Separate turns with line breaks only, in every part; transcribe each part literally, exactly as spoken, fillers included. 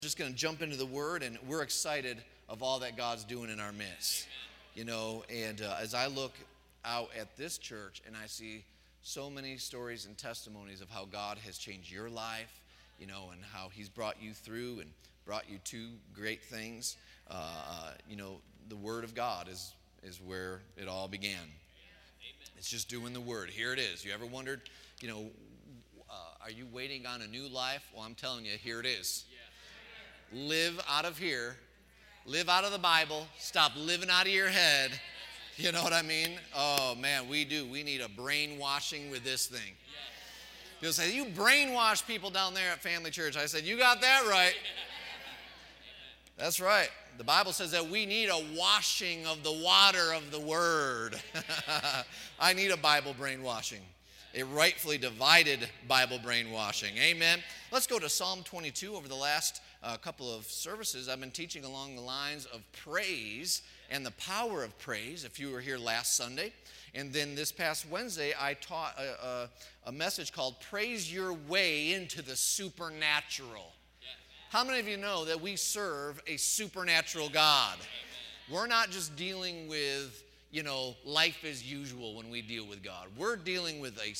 Just going to jump into the Word, and we're excited of all that God's doing in our midst. You know, and uh, as I look out at this church and I see so many stories and testimonies of how God has changed your life, you know, and how He's brought you through and brought you to great things, uh, uh, you know, the Word of God is, is where it all began. It's just doing the Word. Here it is. You ever wondered, you know, uh, are you waiting on a new life? Well, I'm telling you, here it is. Live out of here. Live out of the Bible. Stop living out of your head. You know what I mean? Oh, man, we do. We need a brainwashing with this thing. People say, you brainwash people down there at Family Church. I said, you got that right. That's right. The Bible says that we need a washing of the water of the Word. I need a Bible brainwashing. A rightfully divided Bible brainwashing. Amen. Let's go to Psalm twenty-two. Over the last uh, couple of services, I've been teaching along the lines of praise and the power of praise, if you were here last Sunday. And then this past Wednesday, I taught a, a, a message called Praise Your Way into the Supernatural. How many of you know that we serve a supernatural God? We're not just dealing with, you know, life as usual when we deal with God. We're dealing with a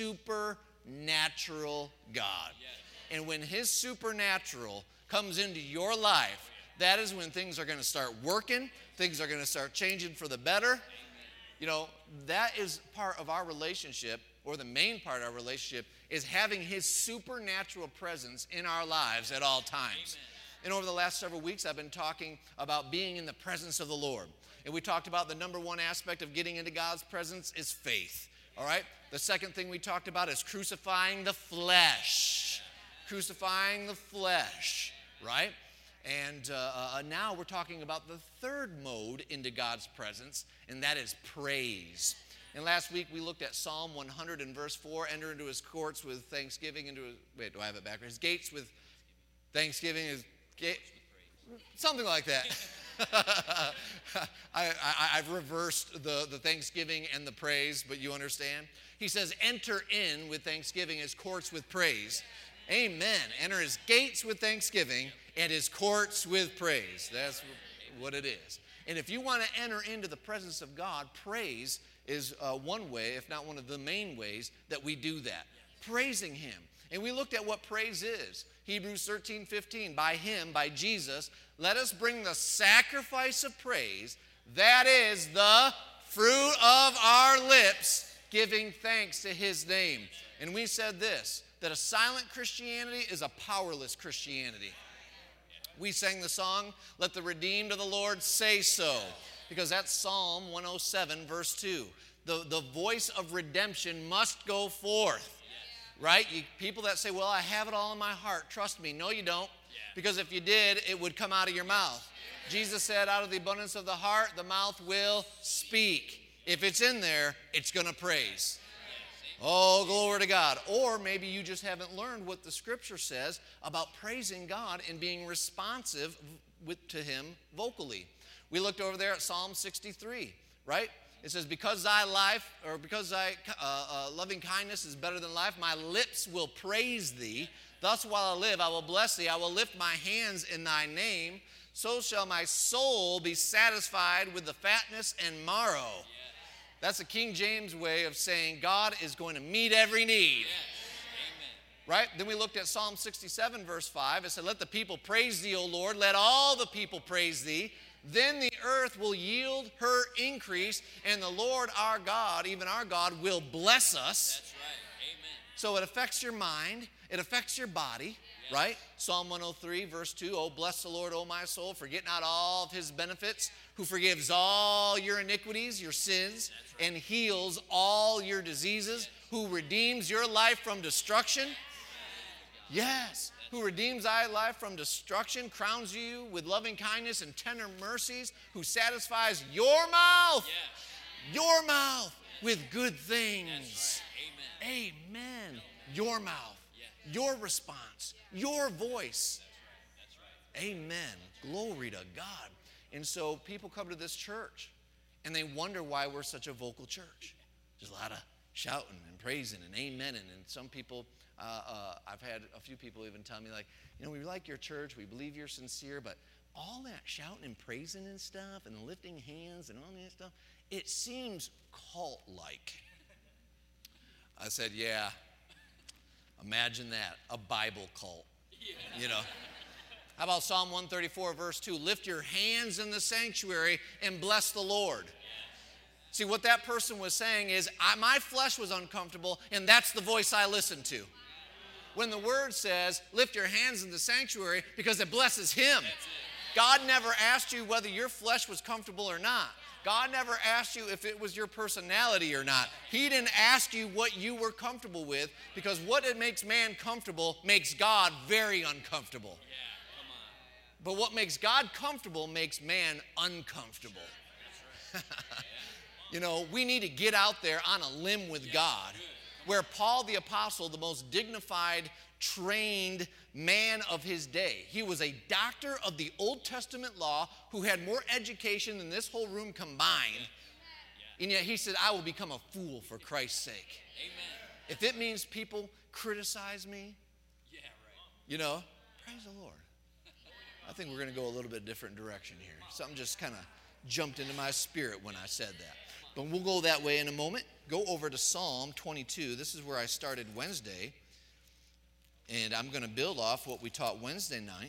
supernatural God. And when His supernatural comes into your life, that is when things are going to start working. Things are going to start changing for the better. You know, that is part of our relationship, or the main part of our relationship, is having His supernatural presence in our lives at all times. And over the last several weeks, I've been talking about being in the presence of the Lord. And we talked about the number one aspect of getting into God's presence is faith. All right? The second thing we talked about is crucifying the flesh. Crucifying the flesh, right? And uh, uh, now we're talking about the third mode into God's presence, and that is praise. And last week we looked at Psalm one hundred and verse four, enter into His courts with thanksgiving, into His, wait, do I have it backwards? His gates with thanksgiving, His gate, something like that. I, I, I've reversed the, the thanksgiving and the praise, but you understand? He says, enter in with thanksgiving, His courts with praise. Amen. Enter His gates with thanksgiving and His courts with praise. That's what it is. And if you want to enter into the presence of God, praise is uh, one way, if not one of the main ways, that we do that. Praising Him. And we looked at what praise is. Hebrews thirteen fifteen, by Him, by Jesus, let us bring the sacrifice of praise, that is the fruit of our lips, giving thanks to His name. And we said this, that a silent Christianity is a powerless Christianity. We sang the song, let the redeemed of the Lord say so, because that's Psalm one oh seven, verse two. The, the voice of redemption must go forth, right? You, people that say, well, I have it all in my heart. Trust me. No, you don't, because if you did, it would come out of your mouth. Jesus said, out of the abundance of the heart, the mouth will speak. If it's in there, it's going to praise. Oh, glory to God. Or maybe you just haven't learned what the Scripture says about praising God and being responsive with, to Him vocally. We looked over there at Psalm sixty-three, right? It says, because thy life, or because thy uh, uh, loving kindness is better than life, my lips will praise thee. Thus while I live, I will bless thee. I will lift my hands in thy name. So shall my soul be satisfied with the fatness and marrow. That's a King James way of saying God is going to meet every need. Yes. Right? Then we looked at Psalm sixty-seven, verse five. It said, let the people praise thee, O Lord. Let all the people praise thee. Then the earth will yield her increase, and the Lord our God, even our God, will bless us. That's right. Amen. So it affects your mind. It affects your body. Yes. Right? Psalm one oh three, verse two. Oh, bless the Lord, O my soul, forget not all of His benefits, who forgives all your iniquities, your sins, right, and heals all your diseases, who redeems your life from destruction. Yes, who redeems thy life from destruction, crowns you with loving kindness and tender mercies, who satisfies your mouth, yes, your mouth, yes, with good things. Right. Amen. Amen. Your mouth, yes, your response, your voice. That's right. That's right. Amen. Glory to God. And so people come to this church and they wonder why we're such a vocal church. There's a lot of shouting and praising and amen. And, and some people Uh, uh, I've had a few people even tell me, like, you know, we like your church, we believe you're sincere, but all that shouting and praising and stuff and lifting hands and all that stuff, it seems cult-like. I said, yeah, imagine that, a Bible cult, yeah. You know. How about Psalm one thirty-four, verse two? Lift your hands in the sanctuary and bless the Lord. Yes. See, what that person was saying is, I, my flesh was uncomfortable, and that's the voice I listened to. When the word says, lift your hands in the sanctuary, because it blesses him. God never asked you whether your flesh was comfortable or not. God never asked you if it was your personality or not. He didn't ask you what you were comfortable with, because what it makes man comfortable makes God very uncomfortable. Yeah, come on. But what makes God comfortable makes man uncomfortable. You know, we need to get out there on a limb with God, where Paul the Apostle, the most dignified, trained man of his day. He was a doctor of the Old Testament law who had more education than this whole room combined. And yet he said, I will become a fool for Christ's sake. Amen. If it means people criticize me, yeah, right. You know, praise the Lord. I think we're going to go a little bit different direction here. Something just kind of jumped into my spirit when I said that. But we'll go that way in a moment. Go over to Psalm twenty-two. This is where I started Wednesday. And I'm going to build off what we taught Wednesday night.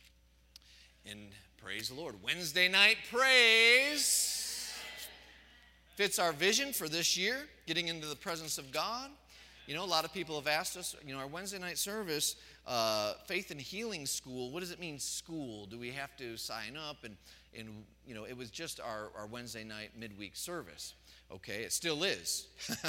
And praise the Lord. Wednesday night praise fits our vision for this year, getting into the presence of God. You know, a lot of people have asked us, you know, our Wednesday night service, uh, Faith and Healing School, what does it mean, school? Do we have to sign up? And, and you know, it was just our, our Wednesday night midweek service. Okay, it still is.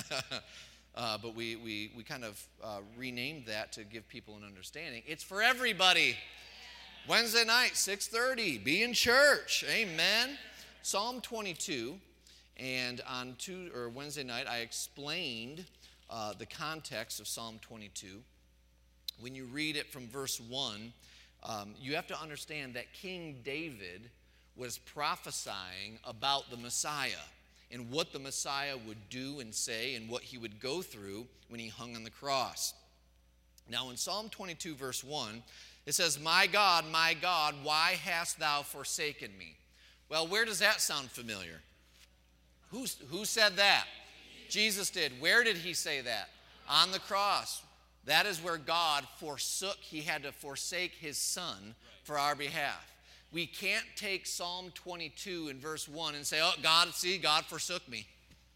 Uh, but we, we, we kind of uh, renamed that to give people an understanding. It's for everybody. Wednesday night, six thirty, be in church. Amen. Psalm twenty-two, and on two, or Wednesday night, I explained uh, the context of Psalm twenty-two. When you read it from verse one, um, you have to understand that King David was prophesying about the Messiah, and what the Messiah would do and say and what he would go through when he hung on the cross. Now in Psalm twenty-two, verse one, it says, my God, my God, why hast thou forsaken me? Well, where does that sound familiar? Who's, who said that? Jesus did. Where did he say that? On the cross. That is where God forsook. He had to forsake his son for our behalf. We can't take Psalm twenty-two in verse one and say, oh, God, see, God forsook me.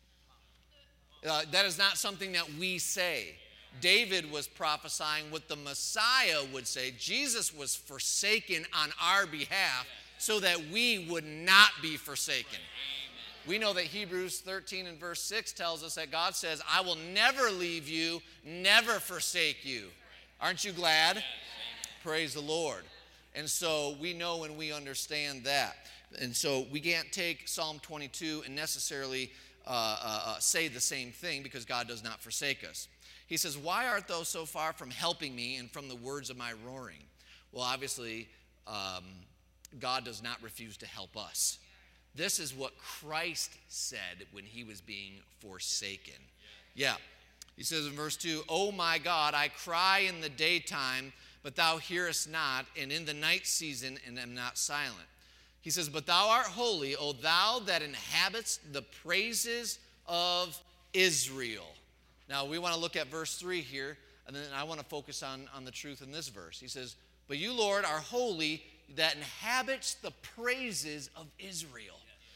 Uh, that is not something that we say. David was prophesying what the Messiah would say. Jesus was forsaken on our behalf so that we would not be forsaken. We know that Hebrews thirteen and verse six tells us that God says, I will never leave you, never forsake you. Aren't you glad? Praise the Lord. And so we know and we understand that. And so we can't take Psalm twenty-two and necessarily uh, uh, uh, say the same thing, because God does not forsake us. He says, why art thou so far from helping me and from the words of my roaring? Well, obviously, um, God does not refuse to help us. This is what Christ said when he was being forsaken. Yeah. He says in verse two, O my God, I cry in the daytime, but thou hearest not, and in the night season, and am not silent. He says, but thou art holy, O thou that inhabitest the praises of Israel. Now, we want to look at verse three here, and then I want to focus on, on the truth in this verse. He says, but you, Lord, are holy, that inhabits the praises of Israel.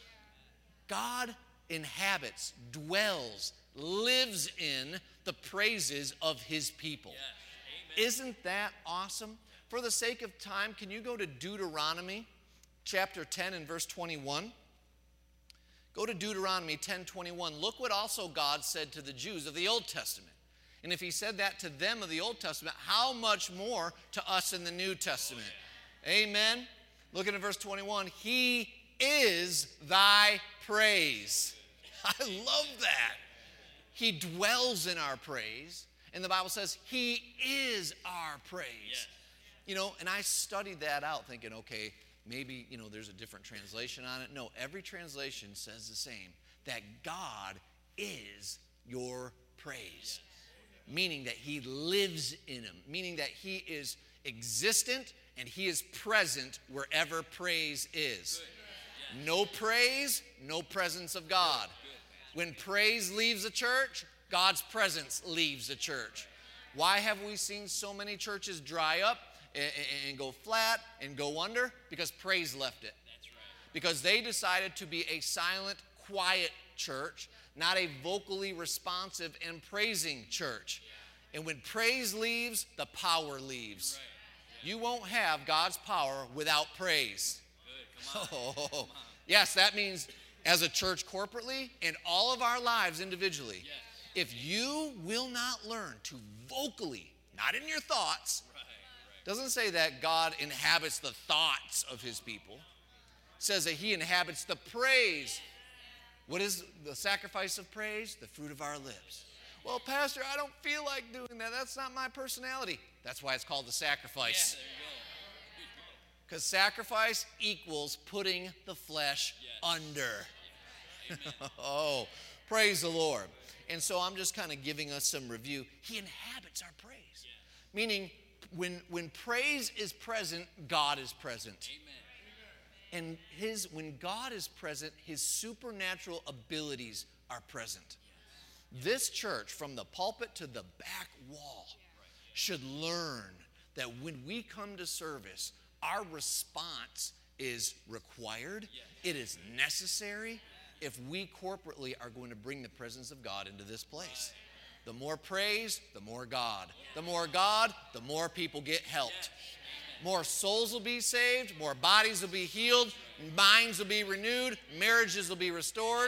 God inhabits, dwells, lives in the praises of his people. Yes. Isn't that awesome? For the sake of time, can you go to Deuteronomy chapter ten and verse twenty-one? Go to Deuteronomy ten twenty-one. Look what also God said to the Jews of the Old Testament. And if he said that to them of the Old Testament, how much more to us in the New Testament? Amen. Look at verse twenty-one. He is thy praise. I love that. He dwells in our praise. And the Bible says he is our praise. Yes. You know, and I studied that out thinking, okay, maybe, you know, there's a different translation on it. No, every translation says the same, that God is your praise. meaning that he lives in him, meaning that he is existent and he is present wherever praise is. No praise, no presence of God. When praise leaves a church, God's presence leaves a church. Why have we seen so many churches dry up and, and go flat and go under? Because praise left it. Because they decided to be a silent, quiet church, not a vocally responsive and praising church. And when praise leaves, the power leaves. You won't have God's power without praise. Oh, yes, that means as a church corporately and all of our lives individually. If you will not learn to vocally, not in your thoughts, doesn't say that God inhabits the thoughts of his people. It says that he inhabits the praise. What is the sacrifice of praise? The fruit of our lips. Well, Pastor, I don't feel like doing that. That's not my personality. That's why it's called the sacrifice. Because sacrifice equals putting the flesh yes. under. Oh, praise the Lord. And so I'm just kind of giving us some review. He inhabits our praise. Yeah. Meaning, when, when praise is present, God is present. Amen. And his, when God is present, his supernatural abilities are present. Yes. This church, from the pulpit to the back wall, should learn that when we come to service, our response is required. Yes. It is necessary. If we corporately are going to bring the presence of God into this place. The more praise, the more God. The more God, the more people get helped. More souls will be saved, more bodies will be healed, minds will be renewed, marriages will be restored.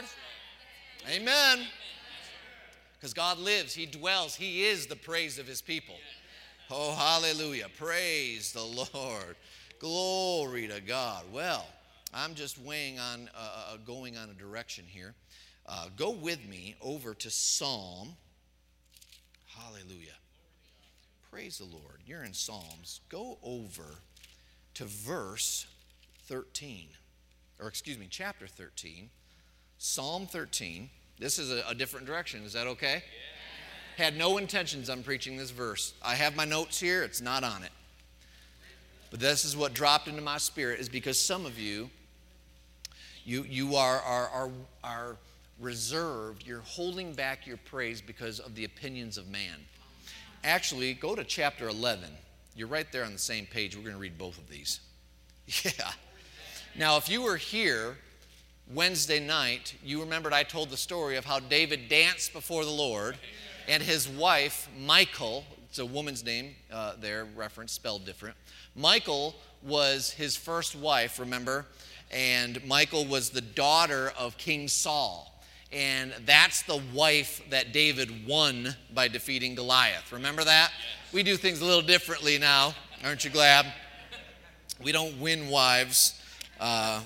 Amen. Because God lives, he dwells, he is the praise of his people. Oh, hallelujah. Praise the Lord. Glory to God. Well, I'm just weighing on, uh, uh, going on a direction here. Uh, go with me over to Psalm. Hallelujah. Praise the Lord. You're in Psalms. Go over to verse thirteen. Or excuse me, chapter thirteen. Psalm thirteen. This is a, a different direction. Is that okay? Yeah. Had no intentions on preaching this verse. I have my notes here. It's not on it. But this is what dropped into my spirit, is because some of you, you, you are, are, are, are reserved. You're holding back your praise because of the opinions of man. Actually, go to chapter eleven. You're right there on the same page. We're going to read both of these. Yeah. Now, if you were here Wednesday night, you remembered I told the story of how David danced before the Lord, and his wife, Michal, it's a woman's name uh, there, reference, spelled different. Michal was his first wife, remember? And Michal was the daughter of King Saul. And that's the wife that David won by defeating Goliath. Remember that? Yes. We do things a little differently now. Aren't you glad? We don't win wives, uh,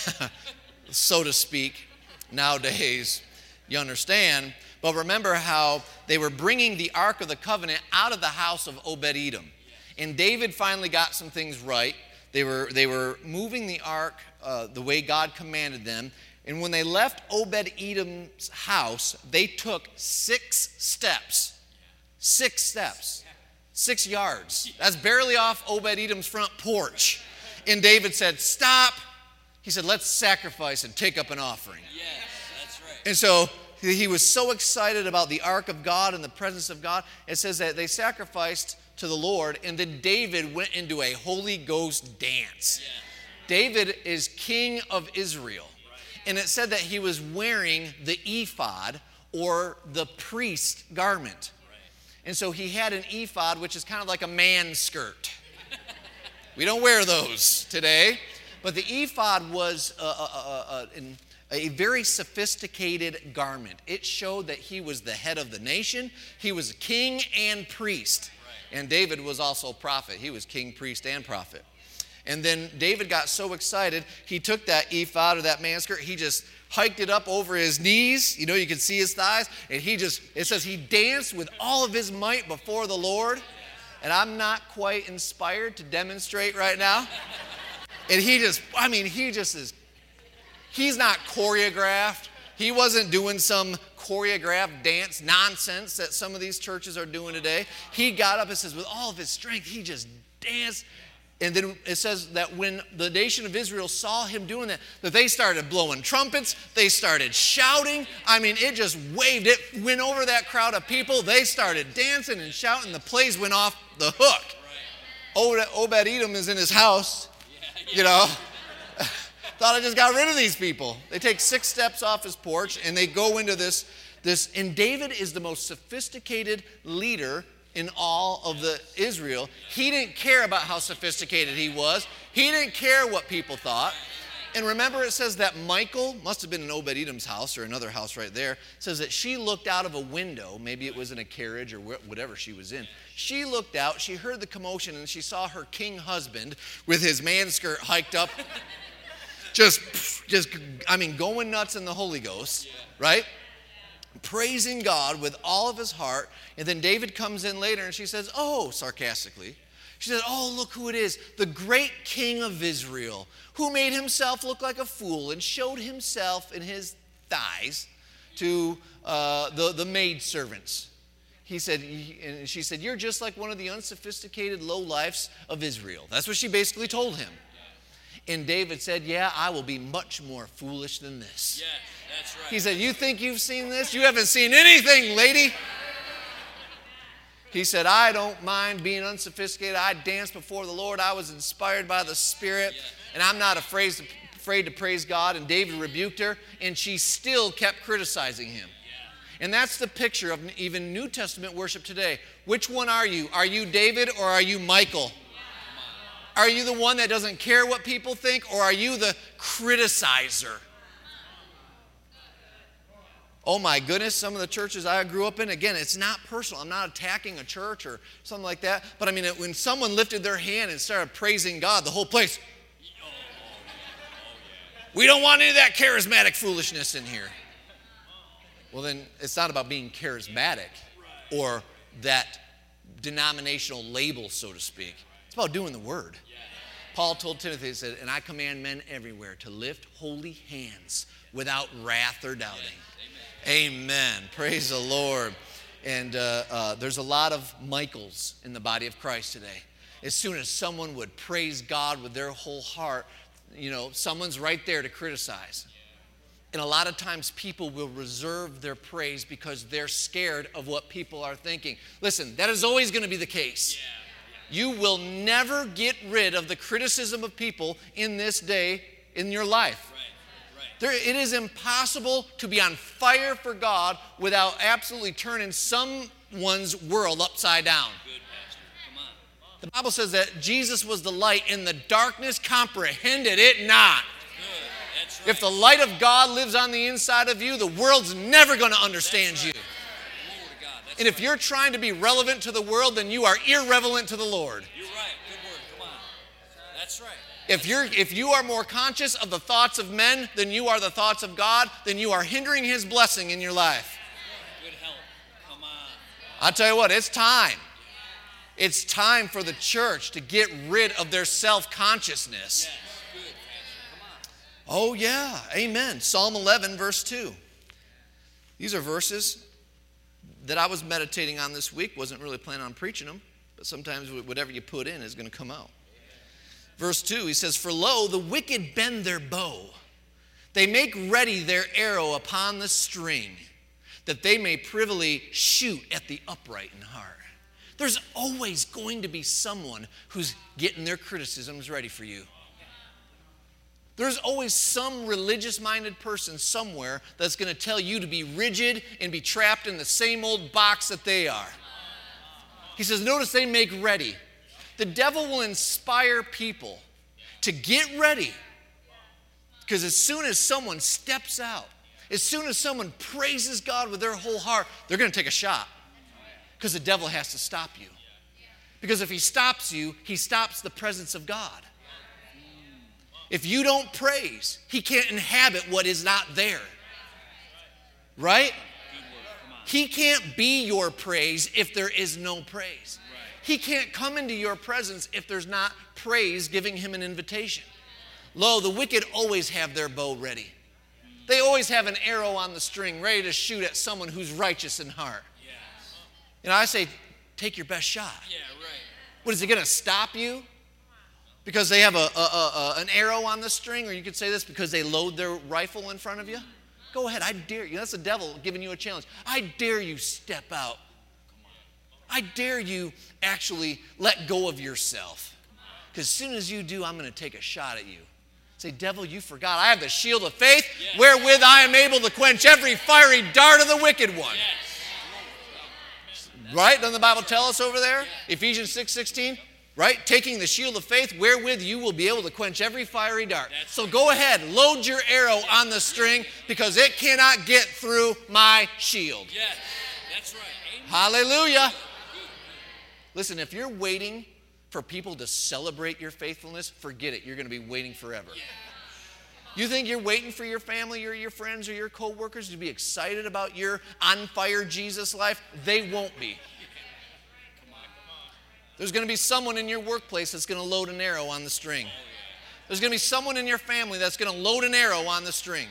so to speak, nowadays. You understand? But remember how they were bringing the Ark of the Covenant out of the house of Obed-Edom. And David finally got some things right. They were, they were moving the ark uh, the way God commanded them. And when they left Obed-Edom's house, they took six steps. Six steps. Six yards. That's barely off Obed-Edom's front porch. And David said, stop. He said, let's sacrifice and take up an offering. Yes, that's right. And so he was so excited about the ark of God and the presence of God. It says that they sacrificed to the Lord, and then David went into a Holy Ghost dance. Yeah. David is king of Israel. Right. And it said that he was wearing the ephod, or the priest garment. Right. And so he had an ephod, which is kind of like a man skirt. We don't wear those today. But the ephod was a, a, a, a very sophisticated garment. It showed that he was the head of the nation. He was a king and priest. And David was also a prophet. He was king, priest, and prophet. And then David got so excited, he took that ephod or that man skirt, he just hiked it up over his knees. You know, you can see his thighs. And he just, it says he danced with all of his might before the Lord. And I'm not quite inspired to demonstrate right now. And he just, I mean, he just is, he's not choreographed. He wasn't doing some choreographed dance nonsense that some of these churches are doing today. He got up and says, with all of his strength, he just danced. And then it says that when the nation of Israel saw him doing that, that they started blowing trumpets, they started shouting. I mean, it just waved, it went over that crowd of people. They started dancing and shouting. The place went off the hook. Obed-Edom is in his house, you know. Thought I just got rid of these people. They take six steps off his porch and they go into this, this, and David is the most sophisticated leader in all of the Israel. He didn't care about how sophisticated he was. He didn't care what people thought. And remember, it says that Michal, must have been in Obed-Edom's house or another house right there, says that she looked out of a window, maybe it was in a carriage or whatever she was in. She looked out, she heard the commotion, and she saw her king husband with his man skirt hiked up, just, just, I mean, going nuts in the Holy Ghost, right? Praising God with all of his heart. And then David comes in later and she says, oh, sarcastically, she said, oh, look who it is, the great king of Israel, who made himself look like a fool and showed himself in his thighs to uh, the, the maidservants. He said, and she said, you're just like one of the unsophisticated lowlifes of Israel. That's what she basically told him. And David said, yeah, I will be much more foolish than this.
Yeah, that's right.
He said, you think you've seen this? You haven't seen anything, lady. He said, I don't mind being unsophisticated. I danced before the Lord. I was inspired by the Spirit.
Yeah.
And I'm not afraid to, afraid to praise God. And David rebuked her, and she still kept criticizing him. Yeah. And that's the picture of even New Testament worship today. Which one are you? Are you David or are you Michal? Are you the one that doesn't care what people think, or are you the criticizer? Oh my goodness, some of the churches I grew up in, again, it's not personal. I'm not attacking a church or something like that. But I mean, when someone lifted their hand and started praising God, the whole place, we don't want any of that charismatic foolishness in here. Well, then it's not about being charismatic or that denominational label, so to speak. It's about doing the word. Paul told Timothy, he said, and I command men everywhere to lift holy hands without wrath or doubting. Amen. Amen. Praise the Lord. And uh, uh, there's a lot of Michals in the body of Christ today. As soon as someone would praise God with their whole heart, you know, someone's right there to criticize. And a lot of times people will reserve their praise because they're scared of what people are thinking. Listen, that is always going to be the case. You will never get rid of the criticism of people in this day in your life. Right, right. There, it is impossible to be on fire for God without absolutely turning someone's world upside down.
Good, Pastor. Come on.
The Bible says that Jesus was the light and the darkness comprehended it not.
Good. That's right.
If the light of God lives on the inside of you, the world's never going to understand
That's
you.
right.
And if you're trying to be relevant to the world, then you are irrelevant to the Lord.
You're right. Good word. Come on. That's right.
If you're if you are more conscious of the thoughts of men than you are the thoughts of God, then you are hindering his blessing in your life.
Good help. Come on.
I'll tell you what, it's time. It's time for the church to get rid of their self-consciousness.
Yes. Good, Pastor. Come on.
Oh yeah, amen. Psalm eleven, verse two. These are verses that I was meditating on this week. Wasn't really planning on preaching them, but sometimes whatever you put in is going to come out. Verse two, he says, for lo, the wicked bend their bow. They make ready their arrow upon the string, that they may privily shoot at the upright in heart. There's always going to be someone who's getting their criticisms ready for you. There's always some religious-minded person somewhere that's going to tell you to be rigid and be trapped in the same old box that they are. He says, notice they make ready. The devil will inspire people to get ready, because as soon as someone steps out, as soon as someone praises God with their whole heart, they're going to take a shot, because the devil has to stop you. Because if he stops you, he stops the presence of God. If you don't praise, he can't inhabit what is not there. Right? He can't be your praise if there is no praise. He can't come into your presence if there's not praise giving him an invitation. Lo, the wicked always have their bow ready. They always have an arrow on the string ready to shoot at someone who's righteous in heart.
Yes.
You know, I say, take your best shot.
Yeah, right.
What, is it going to stop you? Because they have a, a, a, a, an arrow on the string? Or you could say this, because they load their rifle in front of you? Go ahead, I dare you. That's the devil giving you a challenge. I dare you step out. I dare you actually let go of yourself. Because as soon as you do, I'm going to take a shot at you. Say, devil, you forgot. I have the shield of faith, yes, wherewith I am able to quench every fiery dart of the wicked one. Yes. Right? Doesn't the Bible tell us over there? Yes. Ephesians six sixteen. Right? Taking the shield of faith, wherewith you will be able to quench every fiery dart. That's so right. Go ahead, load your arrow on the string, because it cannot get through my shield.
Yes, that's right. Amen.
Hallelujah. Listen, if you're waiting for people to celebrate your faithfulness, forget it. You're going to be waiting forever. You think you're waiting for your family or your friends or your co-workers to be excited about your on-fire Jesus life? They won't be. There's going to be someone in your workplace that's going to load an arrow on the string. There's going to be someone in your family that's going to load an arrow on the string.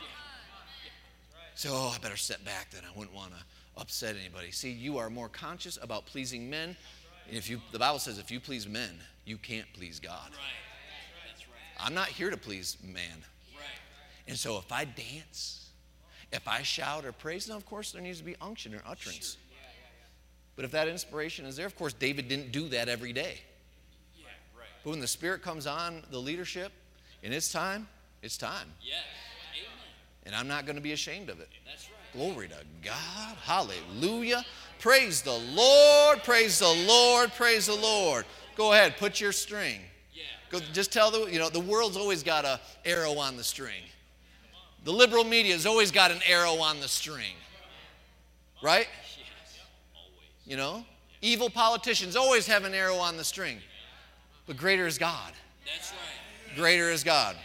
So, oh, I better step back then. I wouldn't want to upset anybody. See, you are more conscious about pleasing men. If you, the Bible says if you please men, you can't please God.
Right. That's right.
I'm not here to please man.
Right.
And so if I dance, if I shout or praise, now of course there needs to be unction or utterance. Sure. Yeah, yeah, yeah. But if that inspiration is there, of course David didn't do that every day.
Yeah, right.
But when the Spirit comes on the leadership, and it's time, it's time.
Yes. Amen.
And I'm not going to be ashamed of it.
That's right.
Glory to God. Hallelujah. Praise the Lord. Praise the Lord. Praise the Lord. Go ahead. Put your string.
Yeah.
Go, just tell the, you know, the world's always got an arrow on the string. The liberal media has always got an arrow on the string. Right?
Yes. Always.
You know? Evil politicians always have an arrow on the string. But greater is God.
That's right.
Greater is God.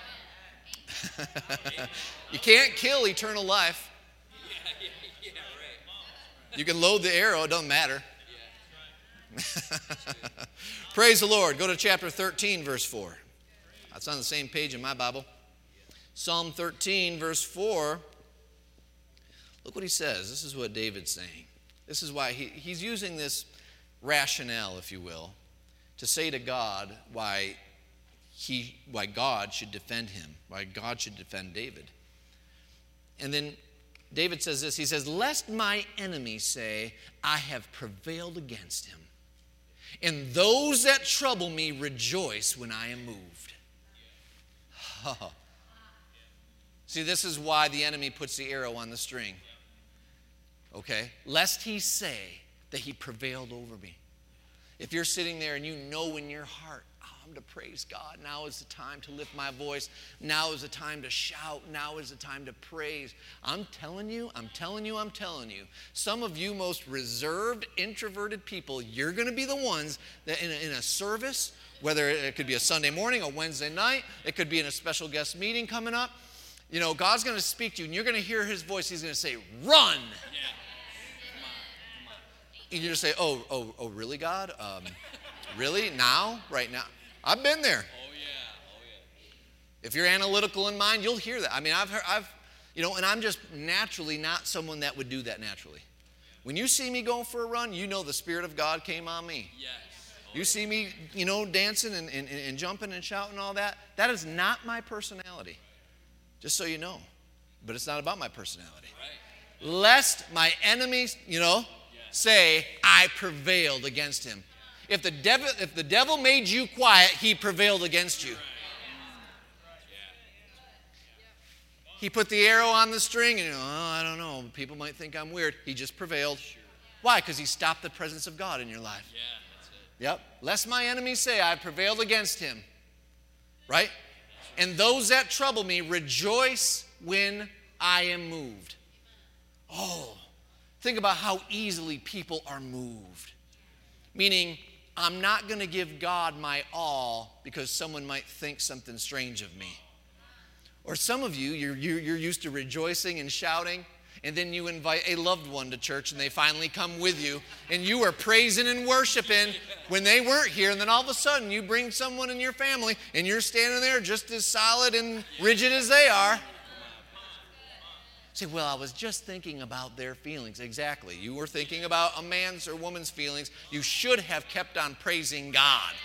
You can't kill eternal life.
Yeah, yeah, yeah, right.
You can load the arrow, it doesn't matter.
Yeah.
Praise the Lord. Go to chapter thirteen, verse four. That's on the same page in my Bible. Psalm thirteen, verse four. Look what he says. This is what David's saying. This is why he, he's using this rationale, if you will, to say to God why he, why God should defend him, why God should defend David. And then David says this. He says, lest my enemies say, I have prevailed against him. And those that trouble me rejoice when I am moved. Oh. See, this is why the enemy puts the arrow on the string. Okay? Lest he say that he prevailed over me. If you're sitting there and you know in your heart, oh, I'm to praise God. Now is the time to lift my voice. Now is the time to shout. Now is the time to praise. I'm telling you, I'm telling you, I'm telling you. Some of you most reserved, introverted people, you're going to be the ones that in a, in a service, whether it could be a Sunday morning, a Wednesday night, it could be in a special guest meeting coming up. You know, God's going to speak to you, and you're going to hear his voice. He's going to say, run.
Yeah. Come on. Come on.
And you're going to say, oh, oh, oh, really, God? Um, really? Now? Right now? I've been there.
Oh, yeah. Oh, yeah.
If you're analytical in mind, you'll hear that. I mean, I've heard, I've, you know, and I'm just naturally not someone that would do that naturally. When you see me going for a run, you know the Spirit of God came on me.
Yes. Oh,
you see me, you know, dancing and, and, and jumping and shouting and all that. That is not my personality. Just so you know. But it's not about my personality.
Right.
Lest my enemies, you know,
yes.
say, I prevailed against him. If the devil, if the devil made you quiet, he prevailed against you. He put the arrow on the string and, oh, I don't know, people might think I'm weird. He just prevailed. Why? Because he stopped the presence of God in your life.
Yeah, that's it.
Yep. Lest my enemies say, I prevailed against him. Right? And those that trouble me rejoice when I am moved. Oh, think about how easily people are moved. Meaning, I'm not going to give God my all because someone might think something strange of me. Or some of you, you're, you're used to rejoicing and shouting, and then you invite a loved one to church and they finally come with you, and you are praising and worshiping when they weren't here, and then all of a sudden you bring someone in your family and you're standing there just as solid and rigid as they are. Say, well, I was just thinking about their feelings. Exactly. You were thinking about a man's or woman's feelings. You should have kept on praising God.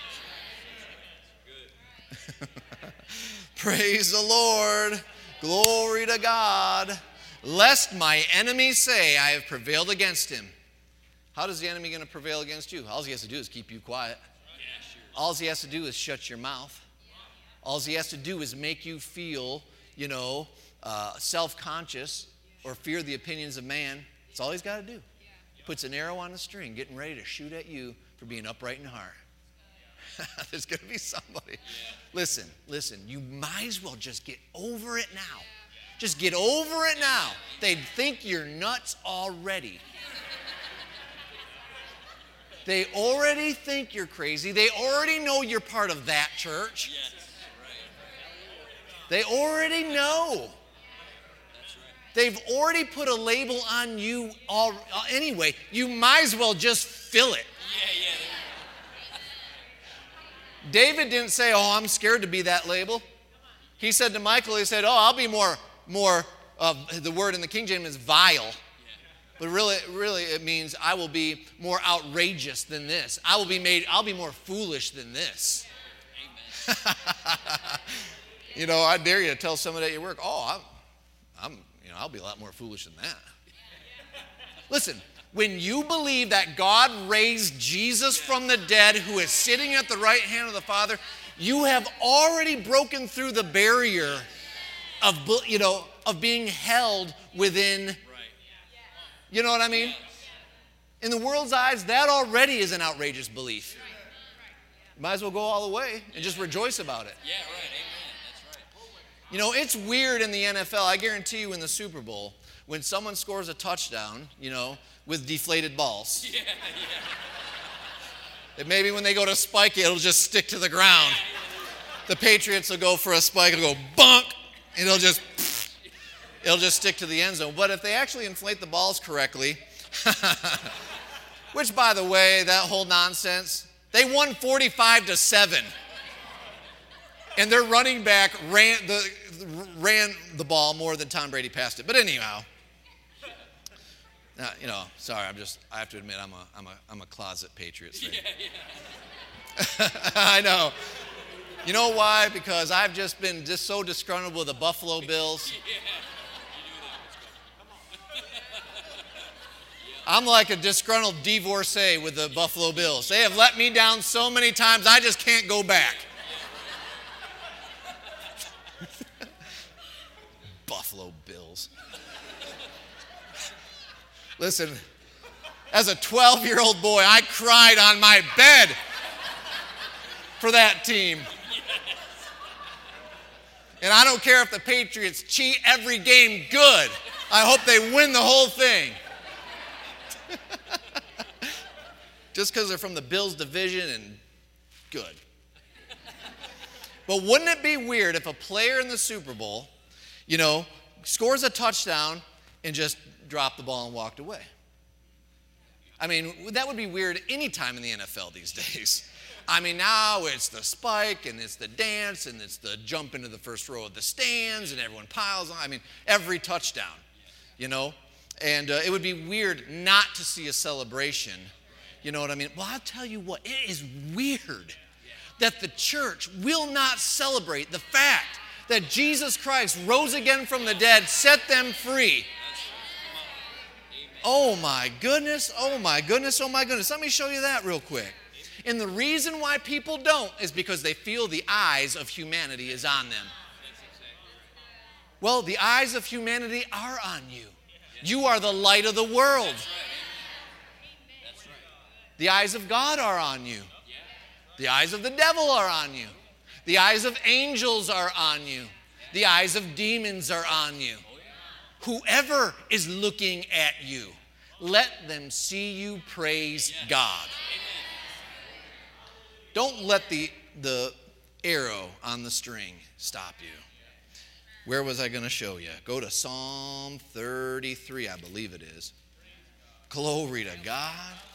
Praise the Lord. Glory to God. Lest my enemies say I have prevailed against him. How does the enemy going to prevail against you? All he has to do is keep you quiet. All he has to do is shut your mouth. All he has to do is make you feel, you know, uh, self-conscious or fear the opinions of man. That's all he's got to do. Puts an arrow on a string, getting ready to shoot at you for being upright in heart. There's going to be somebody. Listen, listen, you might as well just get over it now. Just get over it now. They'd think you're nuts already. They already think you're crazy. They already know you're part of that church. They already know. They've already put a label on you all, uh, anyway. You might as well just fill it. David didn't say, oh, I'm scared to be that label. He said to Michael, he said, oh, I'll be more, more uh, the word in the King James is vile. But really, really it means I will be more outrageous than this. I will be made, I'll be more foolish than this. You know, I dare you to tell somebody at your work, oh, I'm, I'm, you know, I'll be a lot more foolish than that. Listen, when you believe that God raised Jesus from the dead, who is sitting at the right hand of the Father, you have already broken through the barrier of, you know, of being held within. You know what I mean? In the world's eyes, that already is an outrageous belief. You might as well go all the way and just rejoice about it.
Yeah, right. Amen. That's right.
You know, it's weird in the N F L. I guarantee you in the Super Bowl, when someone scores a touchdown, you know, with deflated balls.
Yeah, yeah.
That maybe when they go to spike it, it'll just stick to the ground. The Patriots will go for a spike, it'll go bunk, and it'll just, it'll just stick to the end zone. But if they actually inflate the balls correctly, which, by the way, that whole nonsense, they won forty-five to seven. And their running back ran the, ran the ball more than Tom Brady passed it. But anyhow, now, you know, sorry, I'm just, I have to admit, I'm a, I'm a, I'm a closet Patriots fan.
Yeah, yeah.
I know. You know why? Because I've just been just so disgruntled with the Buffalo Bills. I'm like a disgruntled divorcee with the Buffalo Bills. They have let me down so many times, I just can't go back. Buffalo Bills. Listen, as a twelve-year-old boy, I cried on my bed for that team. And I don't care if the Patriots cheat every game, good. I hope they win the whole thing. Just because they're from the Bills division and good. But wouldn't it be weird if a player in the Super Bowl, you know, scores a touchdown and just dropped the ball and walked away? I mean, that would be weird any time in the N F L these days. I mean, now it's the spike and it's the dance and it's the jump into the first row of the stands and everyone piles on. I mean, every touchdown, you know? And uh, it would be weird not to see a celebration. You know what I mean? Well, I'll tell you what, it is weird that the church will not celebrate the fact that Jesus Christ rose again from the dead, set them free. Oh my goodness, oh my goodness, oh my goodness. Let me show you that real quick. And the reason why people don't is because they feel the eyes of humanity is on them. Well, the eyes of humanity are on you. You are the light of the world. The eyes of God are on you. The eyes of the devil are on you. The eyes of angels are on you. The eyes of demons are on you. Whoever is looking at you, let them see you praise God. Don't let the, the arrow on the string stop you. Where was I going to show you? Go to Psalm thirty-three, I believe it is. Glory to God.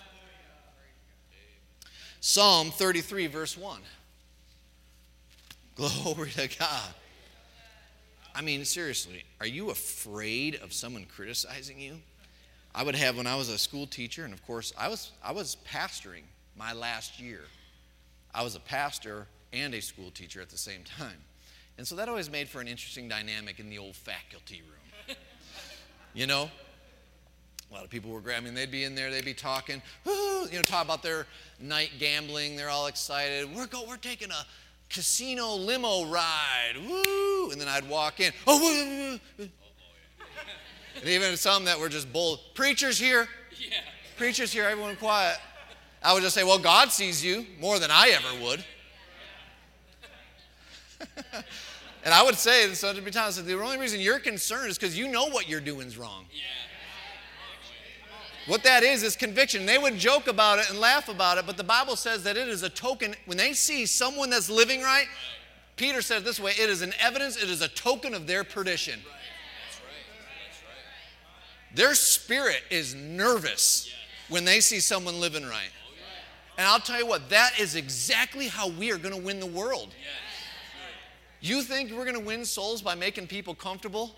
Psalm thirty-three, verse one. Glory to God. I mean, seriously, are you afraid of someone criticizing you? I would have, when I was a school teacher, and of course, I was I was pastoring my last year. I was a pastor and a school teacher at the same time. And so that always made for an interesting dynamic in the old faculty room. You know? A lot of people were, I mean, they'd be in there, they'd be talking, woo, you know, talk about their night gambling. They're all excited. We're go, we're taking a casino limo ride, woo! And then I'd walk in, oh, woo, woo. And even some that were just bold. Preachers here.
Yeah.
Preachers here, everyone quiet. I would just say, well, God sees you more than I ever would. And I would say, so there'd be times that the only reason you're concerned is because you know what you're doing is wrong.
Yeah.
What that is, is conviction. They would joke about it and laugh about it, but the Bible says that it is a token. When they see someone that's living right, Peter said it this way, it is an evidence, it is a token of their perdition.
Right. That's right. That's right.
Their spirit is nervous when they see someone living right. And I'll tell you what, that is exactly how we are going to win the world. You think we're going to win souls by making people comfortable?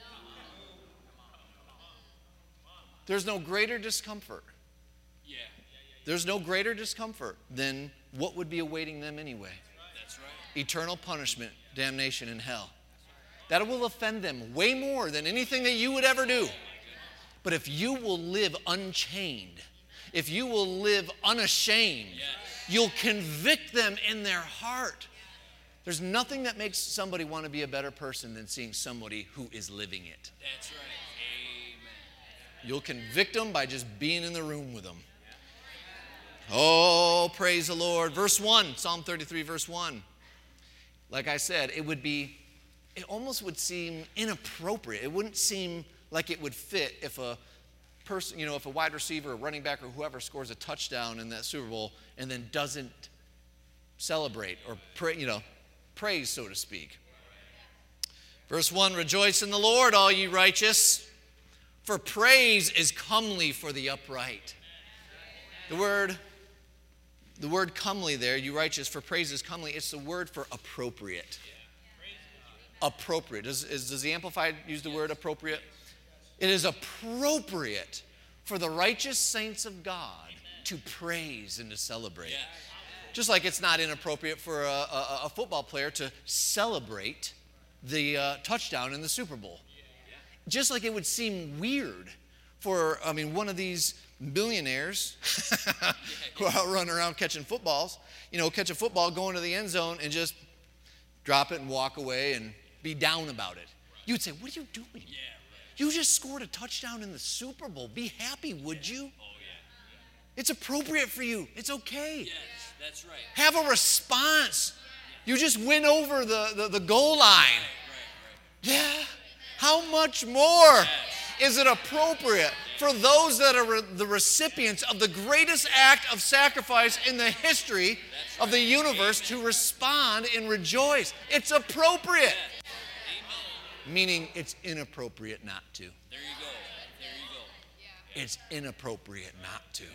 There's no greater discomfort.
Yeah.
There's no greater discomfort than what would be awaiting them anyway.
That's right.
Eternal punishment, damnation, and hell. That will offend them way more than anything that you would ever do. But if you will live unchained, if you will live unashamed,
Yes.
you'll convict them in their heart. There's nothing that makes somebody want to be a better person than seeing somebody who is living it.
That's right. Amen.
You'll convict them by just being in the room with them. Oh, praise the Lord. Verse one, Psalm thirty-three, verse one. Like I said, it would be, it almost would seem inappropriate. It wouldn't seem like it would fit if a person, you know, if a wide receiver, a running back, or whoever scores a touchdown in that Super Bowl and then doesn't celebrate or pray, you know, praise, so to speak. Verse one, rejoice in the Lord, all ye righteous, for praise is comely for the upright. The word, the word comely there, you righteous, for praise is comely, it's the word for appropriate. Appropriate. Does, is, does the Amplified use the word appropriate? It is appropriate for the righteous saints of God to praise and to celebrate.
Yeah.
Just like it's not inappropriate for a, a, a football player to celebrate the uh, touchdown in the Super Bowl. Just like it would seem weird for, I mean, one of these millionaires who out running around catching footballs, you know, catch a football, go into the end zone and just drop it and walk away and be down about it. You'd say, what are you doing?
Yeah, right.
You just scored a touchdown in the Super Bowl. Be happy, would you?
Oh, yeah.
It's appropriate for you. It's okay.
Yes, that's right.
Have a response. You just win over the, the, the goal line.
Right, right, right.
Yeah. How much more is it appropriate for those that are the recipients of the greatest act of sacrifice in the history of the universe to respond and rejoice? It's appropriate. Meaning it's inappropriate not to.
There you go. There you go.
It's inappropriate not to.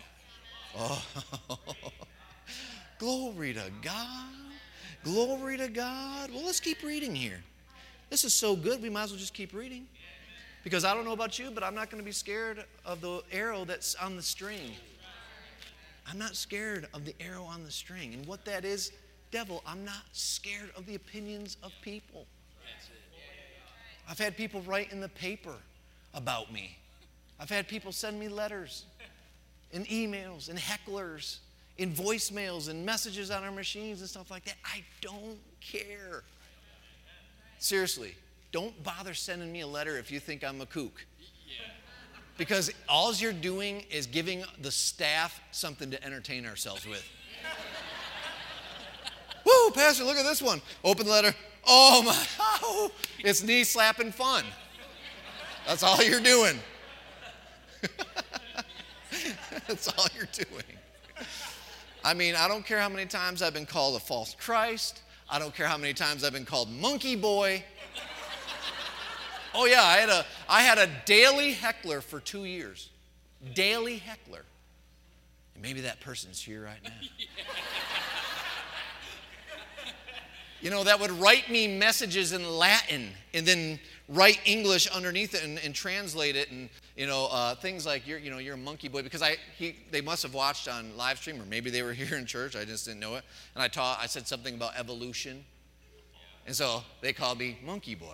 Oh, glory to God. Glory to God. Well, let's keep reading here. This is so good, we might as well just keep reading. Because I don't know about you, but I'm not going to be scared of the arrow that's on the string. I'm not scared of the arrow on the string. And what that is, devil, I'm not scared of the opinions of people. I've had people write in the paper about me. I've had people send me letters and emails and hecklers and voicemails and messages on our machines and stuff like that. I don't care. Seriously, don't bother sending me a letter if you think I'm a kook. Because all you're doing is giving the staff something to entertain ourselves with. Woo, Pastor, look at this one. Open the letter. Oh, my. Oh, it's knee slapping fun. That's all you're doing. That's all you're doing. I mean, I don't care how many times I've been called a false Christ. I don't care how many times I've been called monkey boy. Oh yeah, I had a I had a daily heckler for two years. Daily heckler. And maybe that person's here right now. you know, that would write me messages in Latin and then write English underneath it and, and translate it, and you know, uh, things like you're, you know, you're a monkey boy, because I, he, they must have watched on live stream, or maybe they were here in church. I just didn't know it. And I taught, I said something about evolution, and so they called me monkey boy.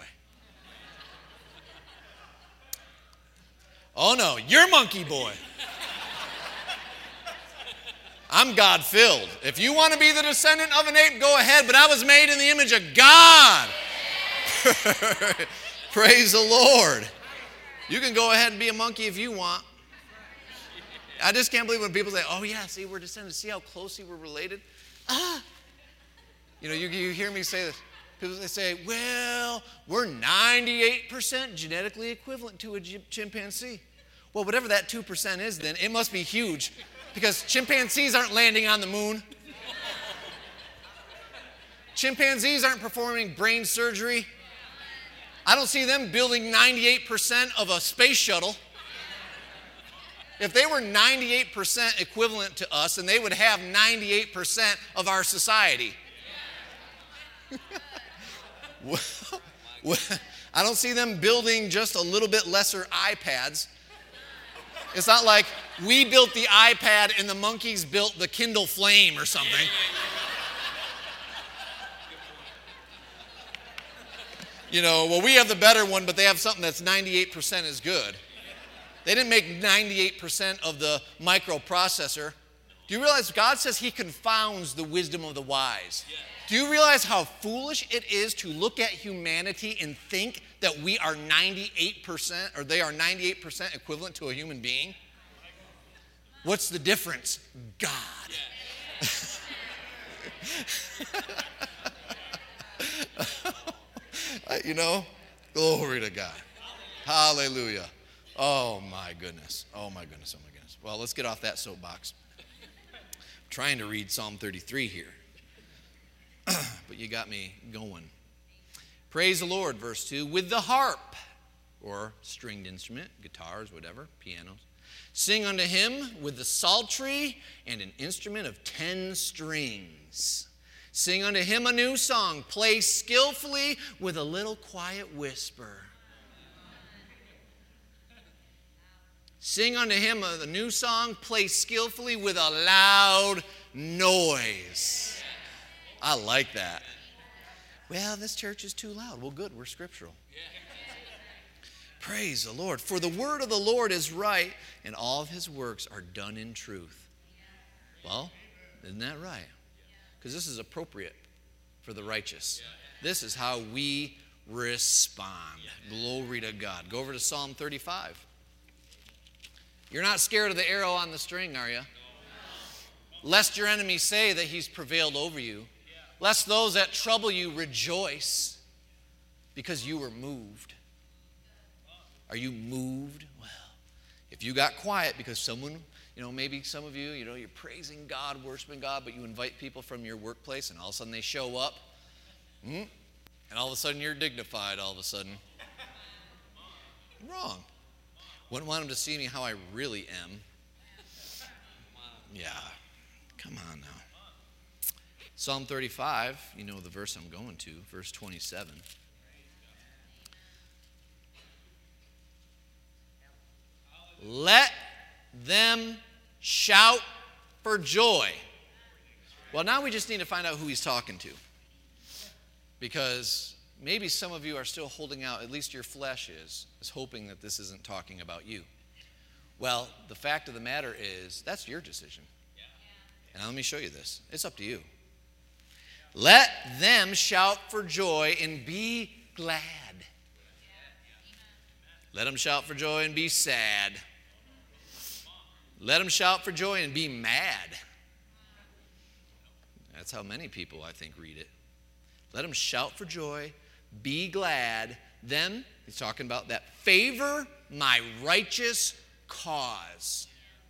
Oh no, you're monkey boy. I'm God-filled. If you want to be the descendant of an ape, go ahead, but I was made in the image of God. Praise the Lord. You can go ahead and be a monkey if you want. I just can't believe when people say, oh yeah, see, we're descendants. See how closely we're related? Ah. You know, you, you hear me say this. People they say, well, we're ninety-eight percent genetically equivalent to a chimpanzee. Well, whatever that two percent is then, it must be huge, because chimpanzees aren't landing on the moon. Chimpanzees aren't performing brain surgery. I don't see them building ninety-eight percent of a space shuttle. If they were ninety-eight percent equivalent to us, then they would have ninety-eight percent of our society. well, well, I don't see them building just a little bit lesser iPads. It's not like we built the iPad and the monkeys built the Kindle Flame or something. You know, well, we have the better one, but they have something that's ninety-eight percent as good. They didn't make ninety-eight percent of the microprocessor. Do you realize God says he confounds the wisdom of the wise? Do you realize how foolish it is to look at humanity and think that we are ninety-eight percent, or they are ninety-eight percent equivalent to a human being? What's the difference? God. You know, glory to God. Hallelujah. Oh my goodness. Oh my goodness. Oh my goodness. Well, let's get off that soapbox. I'm trying to read Psalm thirty-three here. But you got me going. Praise the Lord, verse two, with the harp, or stringed instrument, guitars, whatever, pianos. Sing unto him with the psaltery and an instrument of ten strings. Sing unto him a new song, play skillfully with a little quiet whisper. Sing unto him a new song, play skillfully with a loud noise. I like that. Well, this church is too loud. Well, good, we're scriptural. Praise the Lord. For the word of the Lord is right, and all of his works are done in truth. Well, isn't that right? Because this is appropriate for the righteous. This is how we respond. Glory to God. Go over to Psalm thirty-five. You're not scared of the arrow on the string, are you? Lest your enemies say that he's prevailed over you. Lest those that trouble you rejoice because you were moved. Are you moved? Well, if you got quiet because someone, you know, maybe some of you, you know, you're praising God, worshiping God, but you invite people from your workplace and all of a sudden they show up, and all of a sudden you're dignified all of a sudden. Wrong. Wouldn't want them to see me how I really am. Yeah, come on now. Psalm thirty-five, you know the verse I'm going to, verse twenty-seven. Let them shout for joy. Well, now we just need to find out who he's talking to. Because maybe some of you are still holding out, at least your flesh is, is hoping that this isn't talking about you. Well, the fact of the matter is, that's your decision. And let me show you this. It's up to you. Let them shout for joy and be glad. Let them shout for joy and be sad. Let them shout for joy and be mad. That's how many people, I think, read it. Let them shout for joy, be glad. Them, he's talking about that, favor my righteous cause.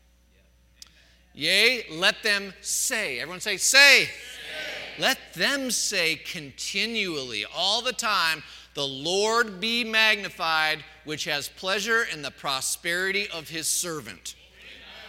Yea, let them say. Everyone say, say. Say. Let them say continually, all the time, the Lord be magnified, which has pleasure in the prosperity of his servant.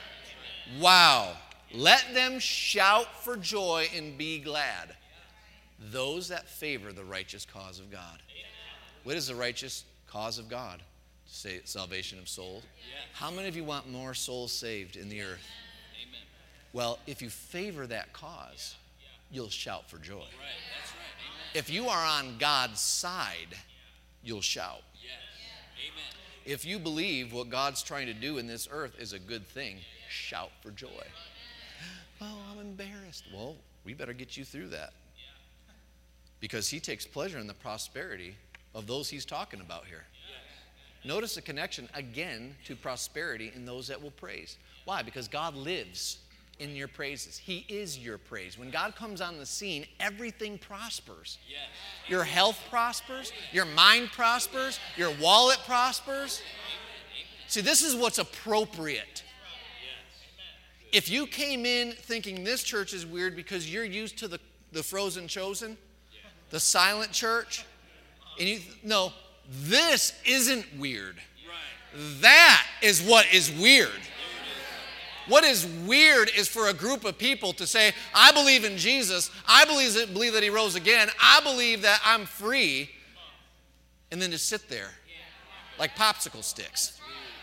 Wow. Let them shout for joy and be glad. Those that favor the righteous cause of God. What is the righteous cause of God? Say salvation of souls. How many of you want more souls saved in the earth?
Amen.
Well, if you favor that cause, you'll shout for joy.
Right. That's right. Amen.
If you are on God's side, you'll shout.
Yes. Amen.
If you believe what God's trying to do in this earth is a good thing, shout for joy. Oh, I'm embarrassed. Well, we better get you through that. Because he takes pleasure in the prosperity of those he's talking about here. Notice the connection again to prosperity in those that will praise. Why? Because God lives in your praises. He is your praise. When God comes on the scene, everything prospers.
Yes.
Your health prospers. Your mind prospers. Your wallet prospers. See, this is what's appropriate. If you came in thinking this church is weird because you're used to the, the frozen chosen, the silent church, and you no, this isn't weird.
Right.
That is what is weird. What is weird is for a group of people to say, I believe in Jesus, I believe that, believe that he rose again, I believe that I'm free, and then to sit there like popsicle sticks.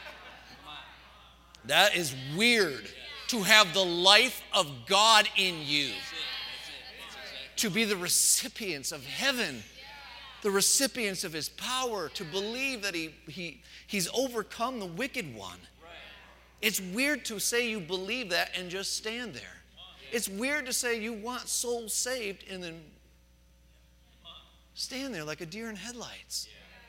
That is weird. To have the life of God in you. To be the recipients of heaven. The recipients of his power. To believe that he, he, he's overcome the wicked one. It's weird to say you believe that and just stand there. It's weird to say you want souls saved and then stand there like a deer in headlights.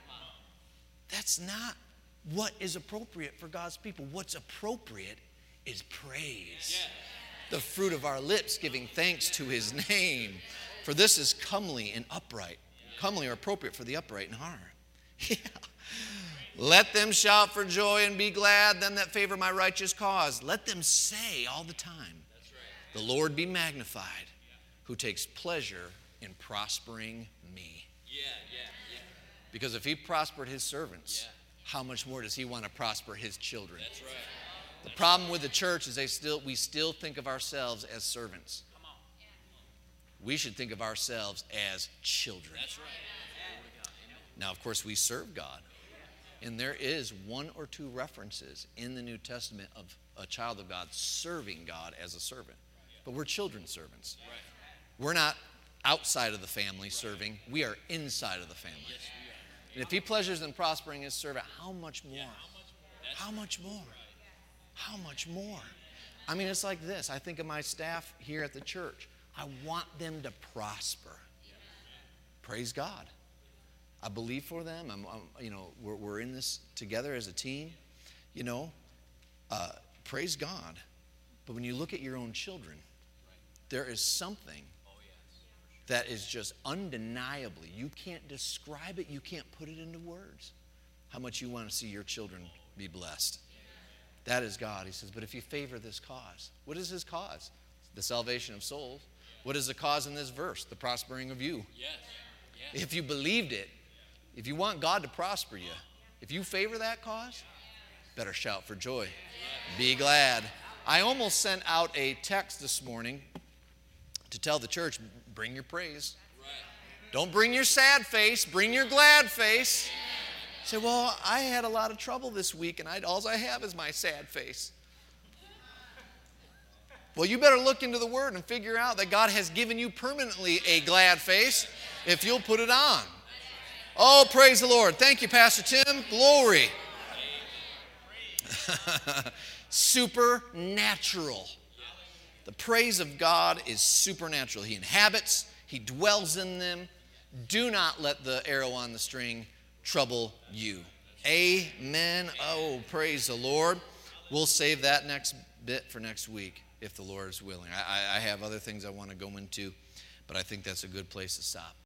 That's not what is appropriate for God's people. What's appropriate is praise. The fruit of our lips giving thanks to his name. For this is comely and upright. Comely or appropriate for the upright in heart. Yeah. Let them shout for joy and be glad, them that favor my righteous cause. Let them say all the time, the Lord be magnified, who takes pleasure in prospering me.
Yeah, yeah, yeah.
Because if he prospered his servants, how much more does he want to prosper his children?
That's right.
The problem with the church is they still we still think of ourselves as servants. We should think of ourselves as children.
That's right.
Now, of course, we serve God. And there is one or two references in the New Testament of a child of God serving God as a servant. But we're children servants. We're not outside of the family serving. We are inside of the family. And if he pleasures in prospering his servant, how much more? How much more? How much more? I mean, it's like this. I think of my staff here at the church. I want them to prosper. Praise God. I believe for them. I'm, I'm you know, we're, we're in this together as a team. You know, uh, praise God. But when you look at your own children, there is something that is just undeniably, you can't describe it, you can't put it into words, how much you want to see your children be blessed. That is God. He says, but if you favor this cause, what is his cause? The salvation of souls. What is the cause in this verse? The prospering of you.
Yes. Yes.
If you believed it, if you want God to prosper you, if you favor that cause, better shout for joy. Be glad. I almost sent out a text this morning to tell the church, bring your praise.
Right.
Don't bring your sad face, bring your glad face. Say, well, I had a lot of trouble this week, and I, all I have is my sad face. Well, you better look into the Word and figure out that God has given you permanently a glad face if you'll put it on. Oh, praise the Lord. Thank you, Pastor Tim. Glory. Supernatural. The praise of God is supernatural. He inhabits, he dwells in them. Do not let the arrow on the string trouble you. Amen. Oh, praise the Lord. We'll save that next bit for next week if the Lord is willing. I, I have other things I want to go into, but I think that's a good place to stop.